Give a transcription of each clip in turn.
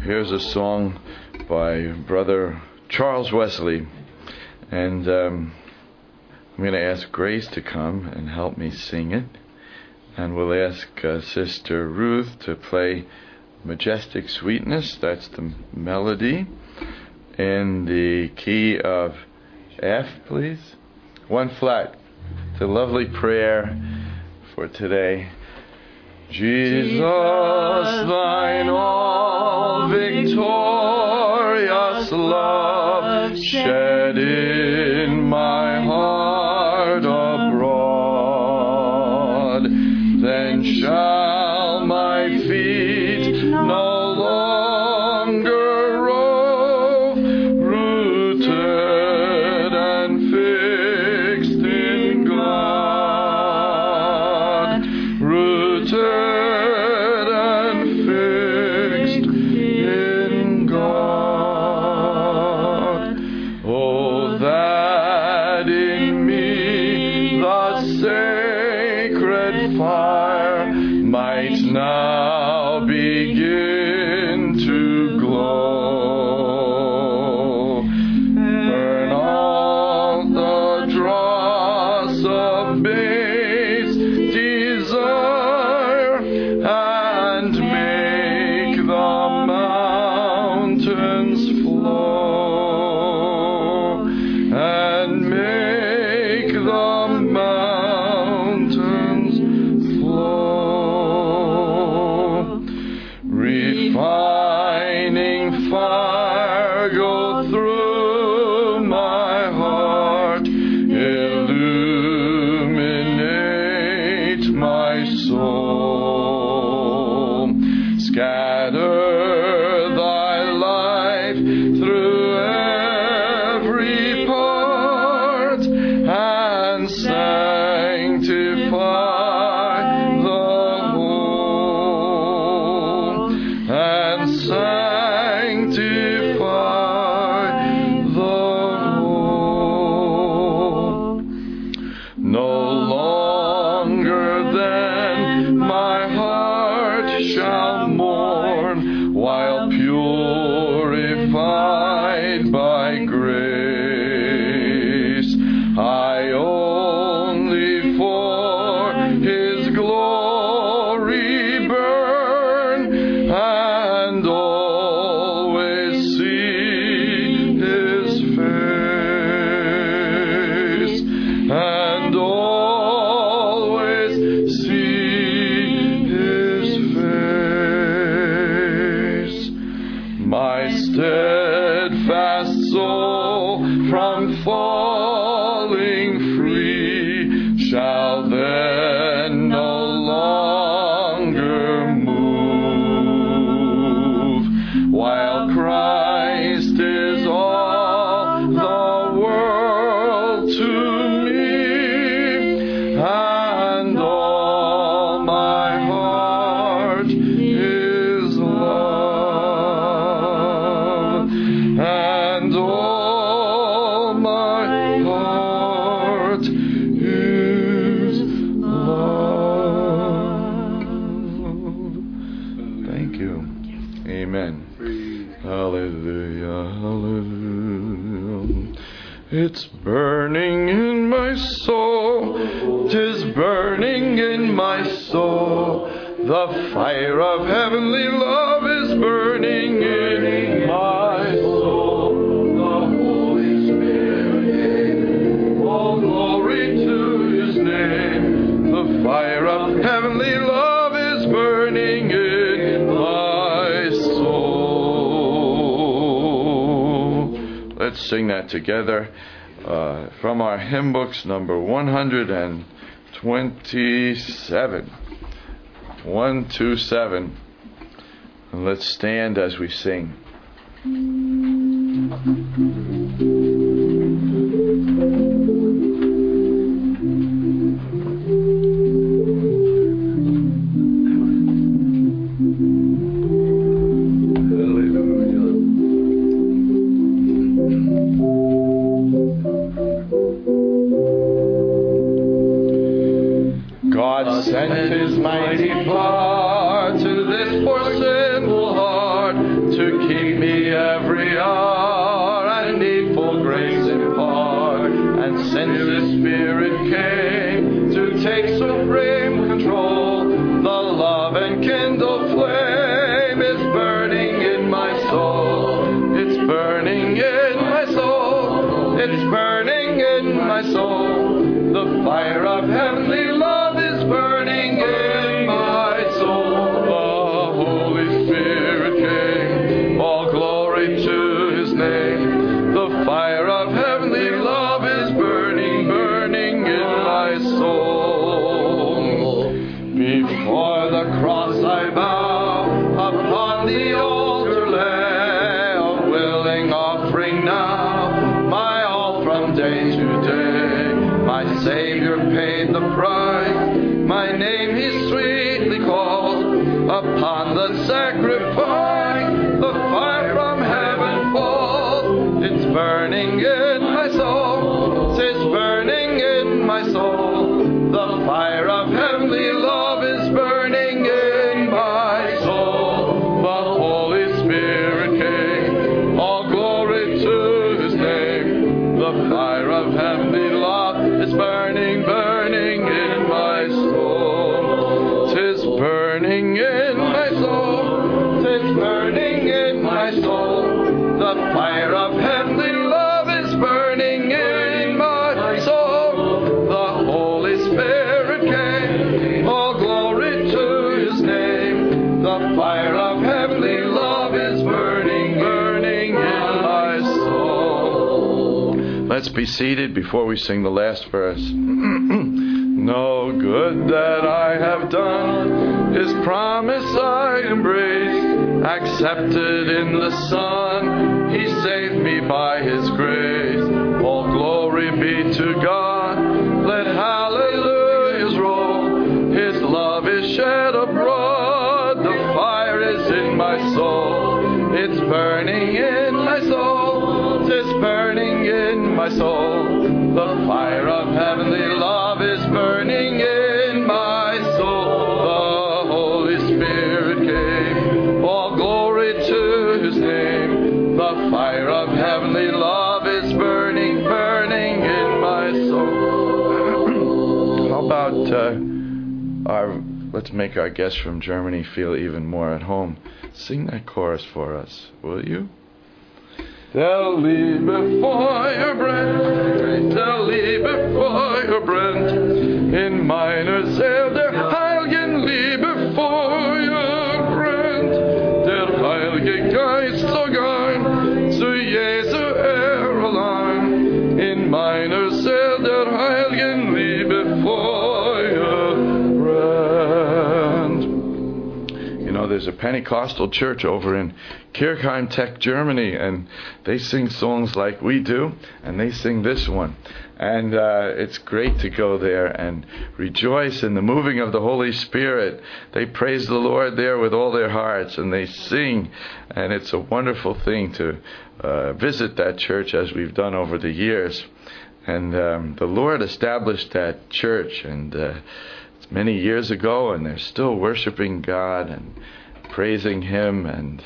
Here's a song by Brother Charles Wesley, and I'm going to ask Grace to come and help me sing it, and we'll ask Sister Ruth to play Majestic Sweetness. That's the melody in the key of F, please. One flat. It's a lovely prayer for today. Jesus, thine all victorious love shed in my heart abroad, then shall my feet no longer rove, rooted and fixed in God, rooted now begin to glow. Burn all the dross of base desire and make the mountains flow, and make the mountains flow. Refining fire go through my heart, illuminate my soul. Scatter thy life through every part and sanctify the whole, and sanctify the whole. No longer then my heart shall mourn, while purified by grace. I only for His glory burn, and always see His face, and always see His face. My steadfast soul from falling free shall then no longer move, while Christ is all the world to me, and all my heart is love, and all my heart is love. Thank you. Amen. Hallelujah, hallelujah. It's burning in my soul, 'tis burning in my soul. The fire of heavenly love is burning in my soul. The Holy Spirit, all glory to His name. The fire of heavenly love is burning in my soul. Let's sing that together from our hymn books, number 127. 127. And let's stand as we sing. God sent His mighty power to this poor sinful heart to since His Spirit came to take supreme control, the love and kindled flame is burning in my soul. It's burning in my soul. It's burning in my soul. The fire of heavenly love is burning in my soul. The Holy Spirit came. All glory to His name. The fire of heavenly love is burning, burning in my soul. Before the cross I bow, upon the altar lay a willing offering now, my all from day to day. My Savior paid the price, my name He sweetly called, upon the sacrifice, the fire from heaven falls. It's burning in my soul, 'tis burning in my soul, the fire of heavenly love is burning in my soul. The Holy Spirit came, all glory to His name, the fire of heavenly love is burning, burning in my soul. 'Tis burning in my soul, 'tis burning in my soul, the fire of heavenly love is burning in my soul. The Holy Spirit came, all glory to His name, the fire of heavenly love is burning, burning in my soul. Let's be seated before we sing the last verse. No good that I have done, His promise I embrace, accepted in the Son, He saved me by His grace. All glory be to God, let hallelujahs roll, His love is shed abroad, the fire is in my soul. It's burning in my soul, 'tis burning in my soul, the fire of heavenly love is burning in my soul. The Holy Spirit came, all glory to His name, the fire of heavenly love is burning, burning in my soul. How about let's make our guests from Germany feel even more at home. Sing that chorus for us, will you? Der Liebe Feuer brennt, der Liebe Feuer brennt, in meiner Seele der heiligen Liebe Feuer brennt, der Heilige Geist zog ein, zu Jesu Ehre allein, in meiner Seele der heiligen Liebe Feuer brennt. You know, there's a Pentecostal church over in Kirchheim Tech, Germany, and they sing songs like we do, and they sing this one. And it's great to go there and rejoice in the moving of the Holy Spirit. They praise the Lord there with all their hearts, and they sing, and it's a wonderful thing to visit that church as we've done over the years. And the Lord established that church, and it's many years ago, and they're still worshiping God and praising Him and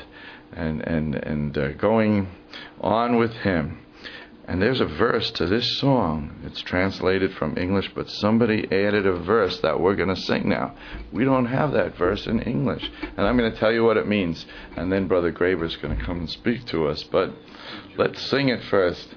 going on with Him. And there's a verse to this song. It's translated from English, but somebody added a verse that we're going to sing now. We don't have that verse in English. And I'm going to tell you what it means. And then Brother Graber's going to come and speak to us. But let's sing it first.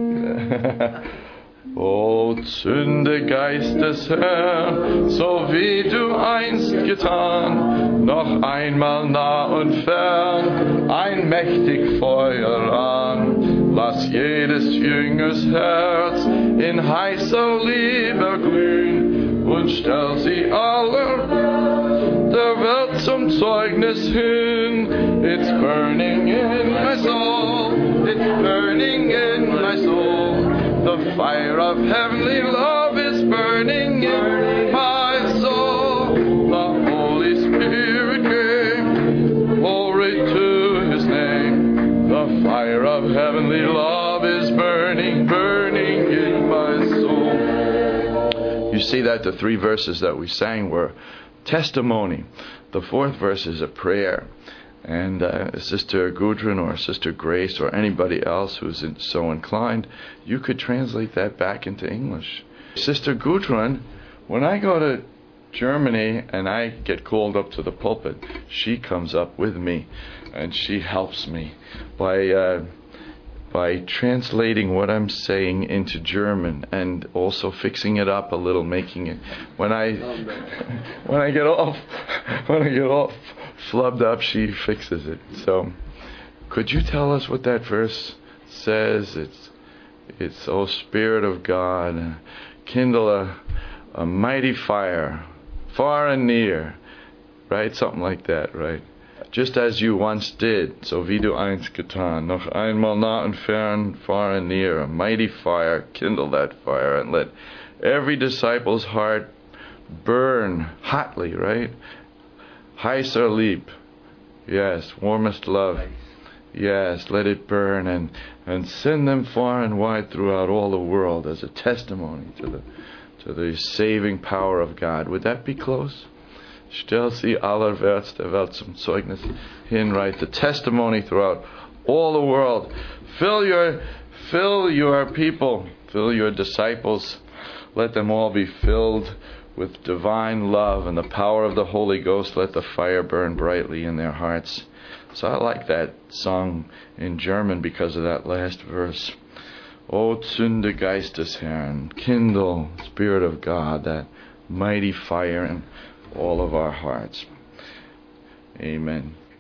O zünde Geist des Herrn, so wie du einst getan, noch einmal nah und fern, ein mächtig Feuer an. Lass jedes Jüngers Herz in heißer Liebe glühen und stell sie aller der Welt zum Zeugnis hin. It's burning in my soul, it's burning in my soul. The fire of heavenly love is burning in my soul. The Holy Spirit came, glory to His name. The fire of heavenly love is burning, burning in my soul. You see that the 3 verses that we sang were testimony. The 4th verse is a prayer. And Sister Gudrun or Sister Grace or anybody else who's so inclined, you could translate that back into English. Sister Gudrun, when I go to Germany and I get called up to the pulpit, she comes up with me and she helps me by translating what I'm saying into German and also fixing it up a little, making it when I get all flubbed up, she fixes it. So could you tell us what that verse says? It's O Spirit of God, kindle a mighty fire far and near, right? Something like that, right? Just as you once did, so wie du einst getan, noch einmal nah und fern, far and near, a mighty fire, kindle that fire, and let every disciple's heart burn hotly, right? Heißer Lieb, yes, warmest love, yes, let it burn, and send them far and wide throughout all the world as a testimony to the saving power of God. Would that be close? Stell sie allerwärts der Welt zum Zeugnis hin, right? The testimony throughout all the world. Fill your people, fill your disciples. Let them all be filled with divine love and the power of the Holy Ghost. Let the fire burn brightly in their hearts. So I like that song in German because of that last verse. O Zünde Geist des Herrn, kindle, Spirit of God, that mighty fire in all of our hearts. Amen.